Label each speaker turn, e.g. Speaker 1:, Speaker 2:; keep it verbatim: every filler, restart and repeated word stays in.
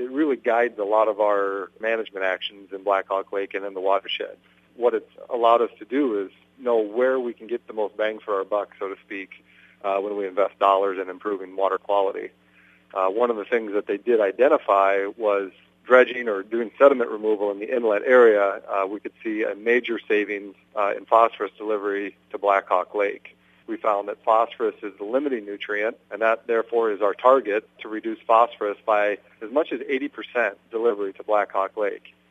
Speaker 1: it really guides a lot of our management actions in Black Hawk Lake and in the watershed. What it's allowed us to do is know where we can get the most bang for our buck, so to speak, uh, when we invest dollars in improving water quality. Uh, one of the things that they did identify was dredging or doing sediment removal in the inlet area. Uh, we could see a major savings uh, in phosphorus delivery to Black Hawk Lake. We found that phosphorus is the limiting nutrient, and that therefore is our target to reduce phosphorus by as much as eighty percent delivery to Black Hawk Lake.